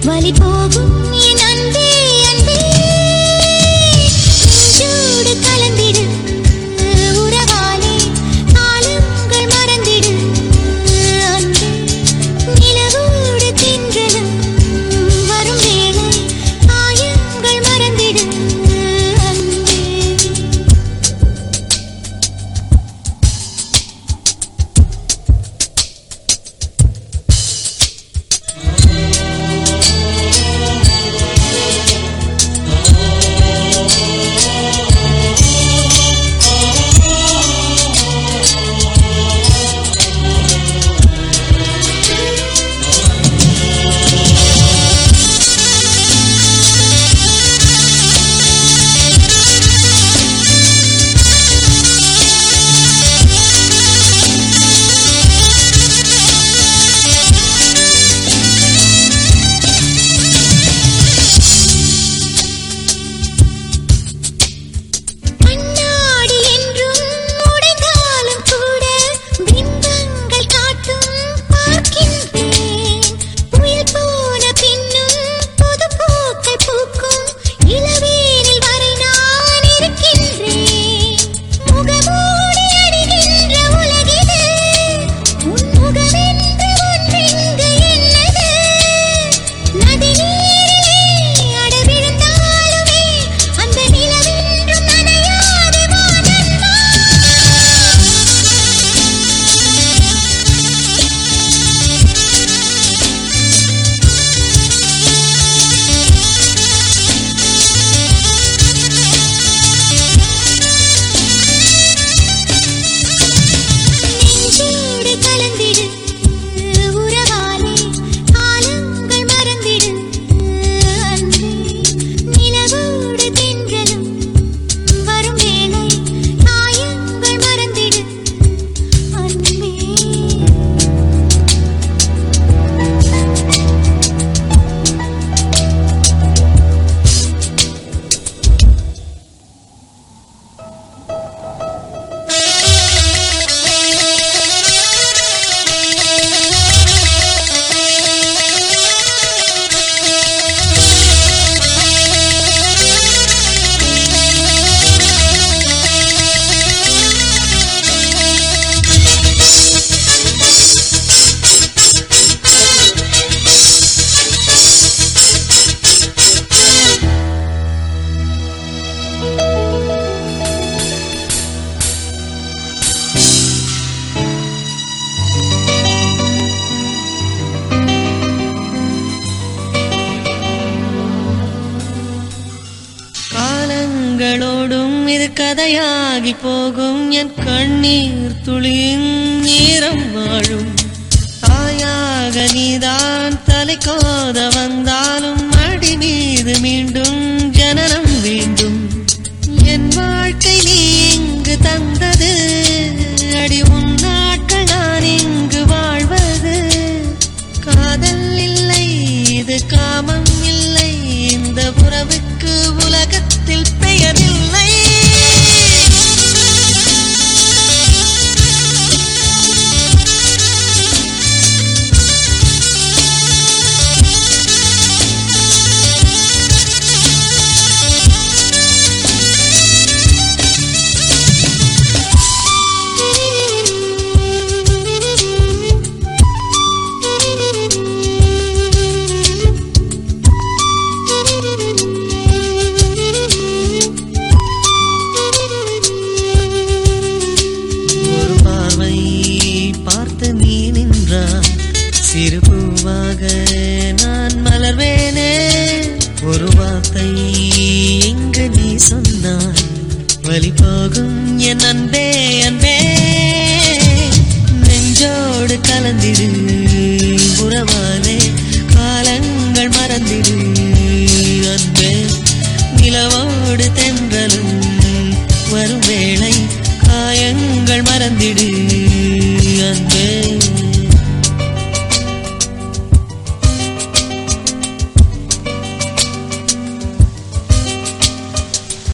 வலி போகும் என் அன்பே அன்பே நெஞ்சோடு கலந்திடு உறவாலே காலங்கள் மறந்திடு அன்பே நிலவோடு தின்றலும் வரும் வேளை காயங்கள் மறந்திடு அன்பே இது கதையாகி போகும் என் கண்ணீர் துளியின் நேரம் வாழும் தாயாக நீதான் தலை கோத வந்தாலும் அடி மீது மீண்டும் ஜனனம் வேண்டும் என் வாழ்க்கை நீ இங்கு தந்தது அடி உன் நாட்கள் நான் இங்கு வாழ்வது காதல் இல்லை இது காமம் இல்லை இந்த உறவுக்கு உலகத்தில் பெயர் இல்லை சிறு பூவாக நான் மலர்வேனே ஒரு வார்த்தை எங்கு நீ சொன்னாய் வலி போகும் என் அன்பே அன்பே நெஞ்சோடு கலந்திடு உறவாலே காலங்கள் மறந்திடு அன்பே நிலவோடு தென்றலும் வரும் வேளை காயங்கள் மறந்திடு அன்பே